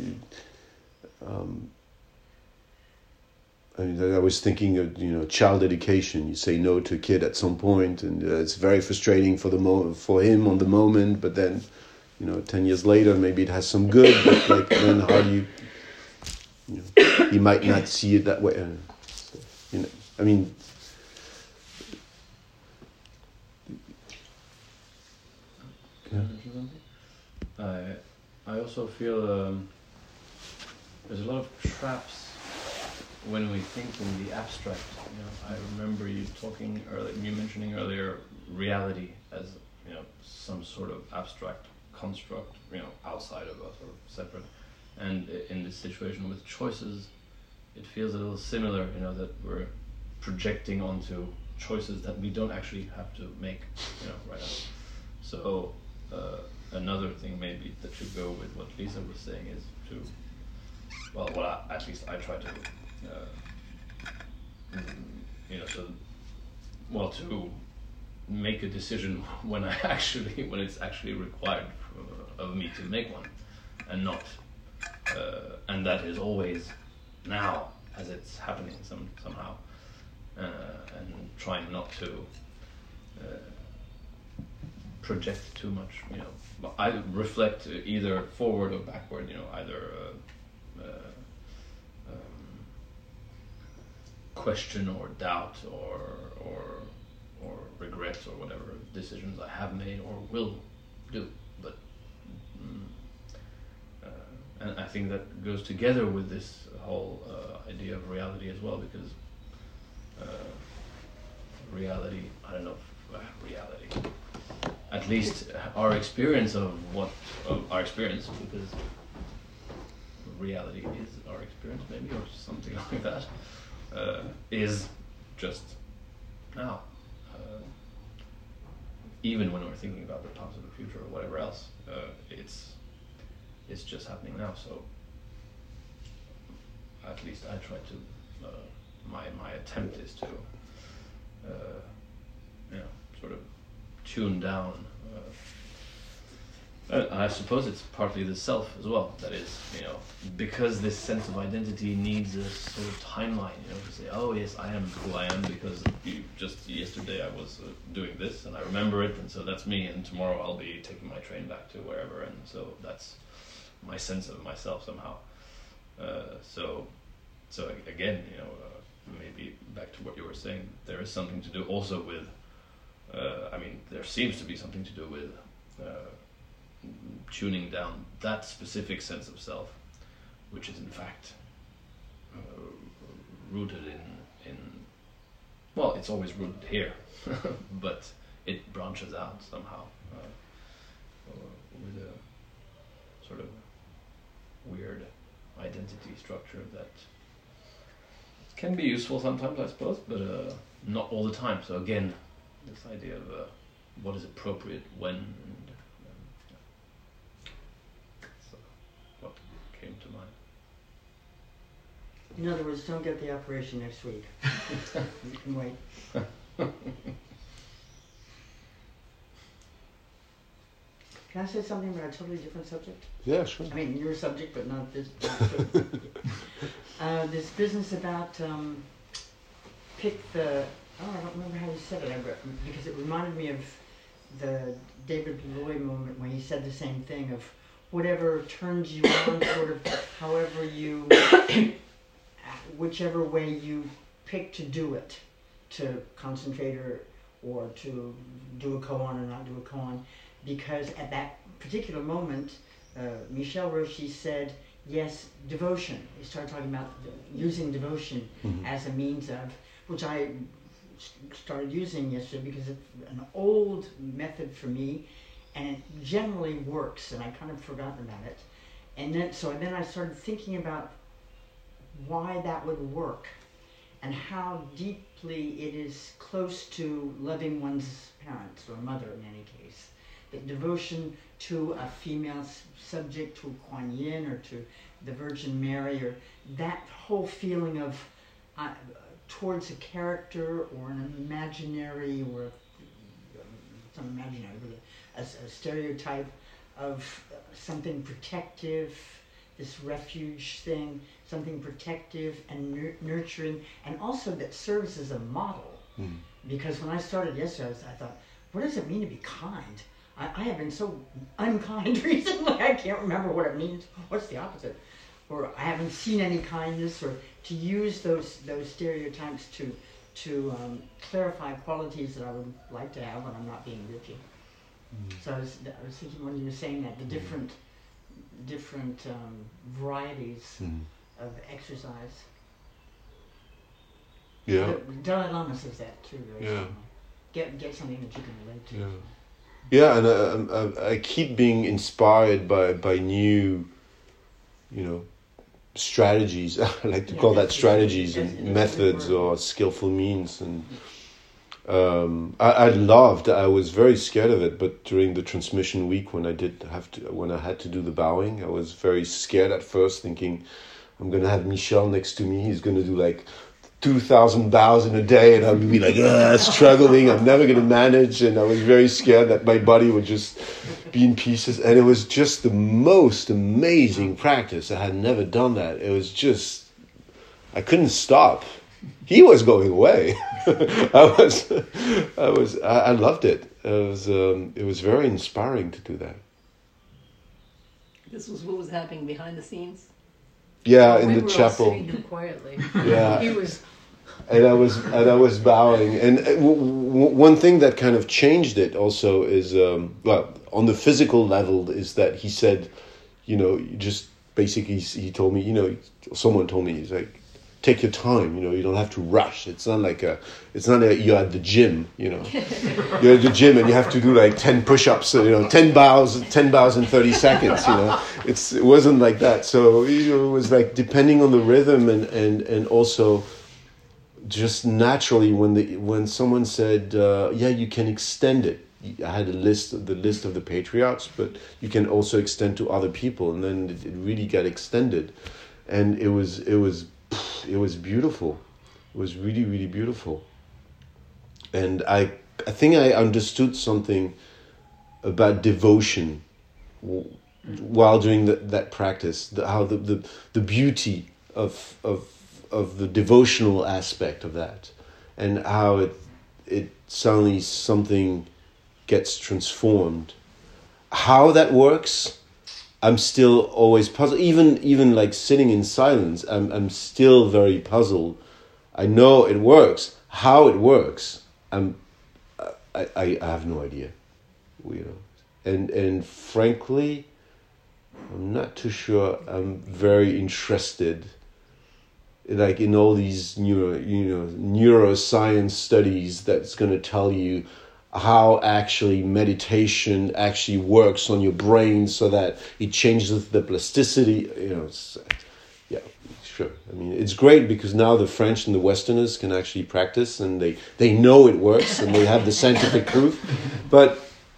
I mean, I was thinking of, you know, child education. You say no to a kid at some point, and it's very frustrating for for him on the moment. But then, you know, 10 years later, maybe it has some good. But like, then how do you know, he might not see it that way. So, you know, I mean. I also feel there's a lot of traps when we think in the abstract. You know, I remember you mentioning earlier reality as, you know, some sort of abstract construct, you know, outside of us or separate. And in this situation with choices, it feels a little similar. You know, that we're projecting onto choices that we don't actually have to make. You know, right now. So. Another thing maybe that should go with what Lisa was saying is to, at least I try to, you know, to make a decision when it's actually required of me to make one, and not, and that is always now as it's happening somehow, and trying not to. Project too much, you know. I reflect either forward or backward, you know, either question or doubt or regret or whatever decisions I have made or will do. But and I think that goes together with this whole idea of reality as well, because reality, I don't know, reality. At least our experience of our experience, because reality is our experience, maybe, or something like that, is just now. Even when we're thinking about the past or the future or whatever else, it's just happening now. So at least I try to. My attempt is to, you know, sort of tune down. I suppose it's partly the self as well. That is, you know, because this sense of identity needs a sort of timeline. You know, to say, oh yes, I am who I am because just yesterday I was doing this and I remember it, and so that's me. And tomorrow I'll be taking my train back to wherever, and so that's my sense of myself somehow. So again, you know, maybe back to what you were saying, there is something to do also with. I mean, there seems to be something to do with tuning down that specific sense of self, which is in fact rooted in well, it's always rooted here, but it branches out somehow with a sort of weird identity structure that can be useful sometimes, I suppose, but not all the time. So again, this idea of what is appropriate when, and so what came to mind. In other words, don't get the operation next week. You can wait. Can I say something about a totally different subject? Yeah, sure. I mean, your subject, but not this. This business about pick the. Oh, I don't remember how you said it, because it reminded me of the David Lloyd moment when he said the same thing of whatever turns you on, sort of however you, whichever way you pick to do it, to concentrate or to do a koan or not do a koan, because at that particular moment, Michel Roshi said, yes, devotion. He started talking about using devotion as a means of, which I started using yesterday because it's an old method for me and it generally works, and I kind of forgotten about it. And then I started thinking about why that would work and how deeply it is close to loving one's parents or mother in any case. The devotion to a female subject, to Kuan Yin or to the Virgin Mary, or that whole feeling of towards a character or an imaginary or some imaginary, but a stereotype of something protective, this refuge thing, something protective and nurturing, and also that serves as a model. Mm. Because when I started yesterday, I thought, what does it mean to be kind? I have been so unkind recently, I can't remember what it means. What's the opposite? Or I haven't seen any kindness, or to use those stereotypes to clarify qualities that I would like to have when I'm not being rigid. Mm. So I was thinking when you were saying that, the different varieties of exercise. Yeah. The Dalai Lama says that too. Very strongly. Get something that you can relate to. Yeah. Yeah, and I keep being inspired by new, strategies. I like to call that strategies and methods or skillful means. And I was very scared of it, but during the transmission week when I had to do the bowing, I was very scared at first, thinking I'm going to have Michel next to me. He's going to do like 2,000 bows in a day, and I would be like, struggling. I'm never going to manage. And I was very scared that my body would just be in pieces. And it was just the most amazing practice. I had never done that. It was just, I couldn't stop. He was going away. I loved it. It was very inspiring to do that. This was what was happening behind the scenes. Yeah, we in the were chapel. All sitting here quietly. Yeah, he was. And I was bowing. And one thing that kind of changed it also is, on the physical level, is that he said, just basically he told me, someone told me, he's like, take your time, you don't have to rush. It's not like you're at the gym, You're at the gym and you have to do like 10 push-ups, 10 bows in 30 seconds, It wasn't like that. So, it was like depending on the rhythm and also just naturally when someone said, you can extend it. I had the list of the patriarchs, but you can also extend to other people, and then it really got extended. And it was beautiful. It was really, really beautiful. And I think I understood something about devotion while doing that practice. How the beauty of the devotional aspect of that, and how it suddenly something gets transformed. How that works, I'm still always puzzled. Even like sitting in silence, I'm still very puzzled. I know it works. How it works, I have no idea. And frankly, I'm not too sure. I'm very interested, like in all these neuroscience studies that's going to tell you how actually meditation actually works on your brain so that it changes the plasticity. Yeah, sure. I mean, it's great because now the French and the Westerners can actually practice, and they know it works and they have the scientific proof. But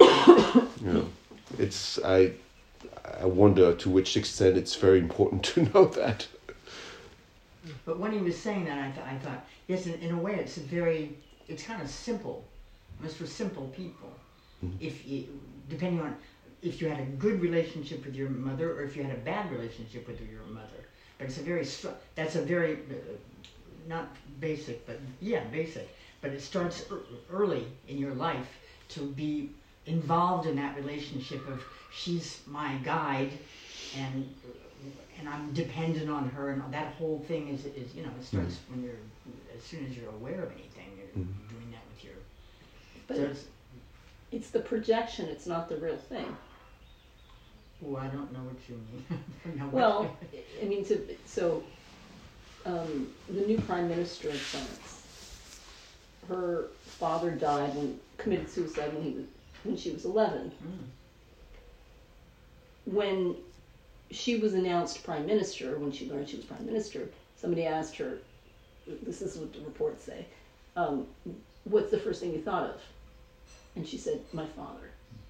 it's I wonder to which extent it's very important to know that. But when he was saying that, I thought, yes, in a way, it's kind of simple. It's for simple people. Mm-hmm. Depending on if you had a good relationship with your mother or if you had a bad relationship with your mother. But that's a very, not basic, but basic. But it starts early in your life to be involved in that relationship of she's my guide and I'm dependent on her, and that whole thing is it starts when you're, as soon as you're aware of anything, you're doing that with your. But it's the projection; it's not the real thing. Oh, I don't know what you mean. Well, I mean, the new Prime Minister of France, her father died committed suicide when she was 11. Mm. When she was announced prime minister. When she learned she was prime minister, somebody asked her, this is what the reports say, what's the first thing you thought of? And she said, my father.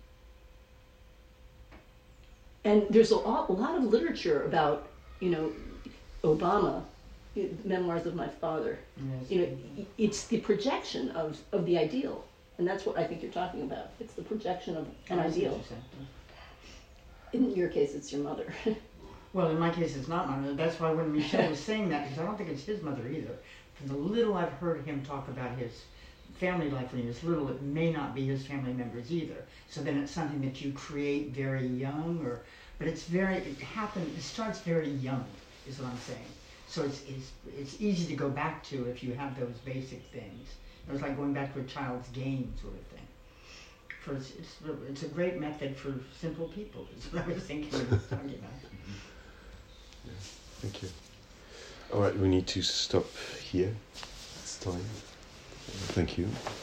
And there's a lot of literature about, Obama, Memoirs of My Father. Yes. It's the projection of the ideal. And that's what I think you're talking about. It's the projection of an ideal. In your case, it's your mother. Well, in my case, it's not my mother. That's why when Michel was saying that, because I don't think it's his mother either. From the little I've heard him talk about his family life when he was little, it may not be his family members either. So then it's something that you create very young, but it starts very young, is what I'm saying. So it's easy to go back to if you have those basic things. It's like going back to a child's game sort of thing. It's a great method for simple people, is what I was thinking when I was talking about. Yeah, thank you. All right, we need to stop here. It's time. Thank you.